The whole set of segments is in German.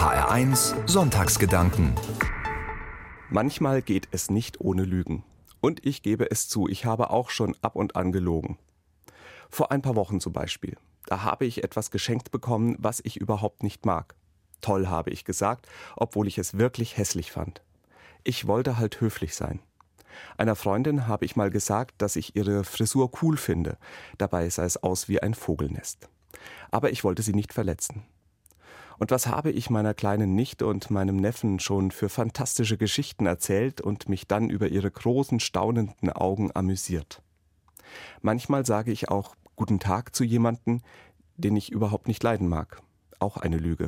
HR1 Sonntagsgedanken. Manchmal geht es nicht ohne Lügen. Und ich gebe es zu, ich habe auch schon ab und an gelogen. Vor ein paar Wochen zum Beispiel. Da habe ich etwas geschenkt bekommen, was ich überhaupt nicht mag. Toll, habe ich gesagt, obwohl ich es wirklich hässlich fand. Ich wollte halt höflich sein. Einer Freundin habe ich mal gesagt, dass ich ihre Frisur cool finde. Dabei sah es aus wie ein Vogelnest. Aber ich wollte sie nicht verletzen. Und was habe ich meiner kleinen Nichte und meinem Neffen schon für fantastische Geschichten erzählt und mich dann über ihre großen, staunenden Augen amüsiert. Manchmal sage ich auch Guten Tag zu jemandem, den ich überhaupt nicht leiden mag. Auch eine Lüge.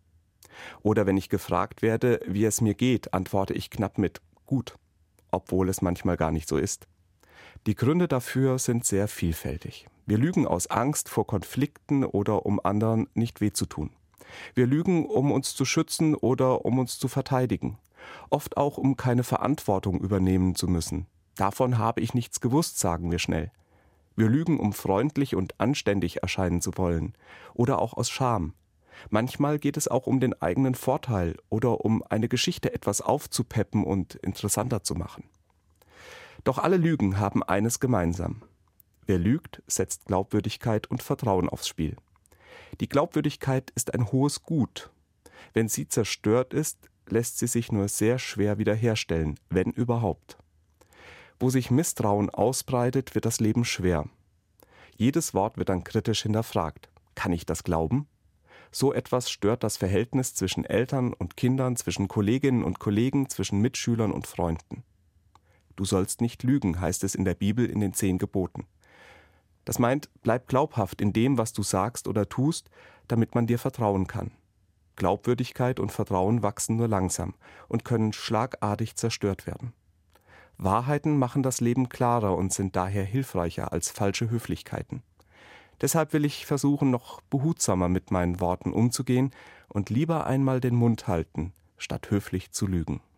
Oder wenn ich gefragt werde, wie es mir geht, antworte ich knapp mit gut, obwohl es manchmal gar nicht so ist. Die Gründe dafür sind sehr vielfältig. Wir lügen aus Angst vor Konflikten oder um anderen nicht weh zu tun. Wir lügen, um uns zu schützen oder um uns zu verteidigen. Oft auch, um keine Verantwortung übernehmen zu müssen. Davon habe ich nichts gewusst, sagen wir schnell. Wir lügen, um freundlich und anständig erscheinen zu wollen. Oder auch aus Scham. Manchmal geht es auch um den eigenen Vorteil oder um eine Geschichte etwas aufzupeppen und interessanter zu machen. Doch alle Lügen haben eines gemeinsam. Wer lügt, setzt Glaubwürdigkeit und Vertrauen aufs Spiel. Die Glaubwürdigkeit ist ein hohes Gut. Wenn sie zerstört ist, lässt sie sich nur sehr schwer wiederherstellen, wenn überhaupt. Wo sich Misstrauen ausbreitet, wird das Leben schwer. Jedes Wort wird dann kritisch hinterfragt. Kann ich das glauben? So etwas stört das Verhältnis zwischen Eltern und Kindern, zwischen Kolleginnen und Kollegen, zwischen Mitschülern und Freunden. Du sollst nicht lügen, heißt es in der Bibel in den 10 Geboten. Das meint, bleib glaubhaft in dem, was du sagst oder tust, damit man dir vertrauen kann. Glaubwürdigkeit und Vertrauen wachsen nur langsam und können schlagartig zerstört werden. Wahrheiten machen das Leben klarer und sind daher hilfreicher als falsche Höflichkeiten. Deshalb will ich versuchen, noch behutsamer mit meinen Worten umzugehen und lieber einmal den Mund halten, statt höflich zu lügen.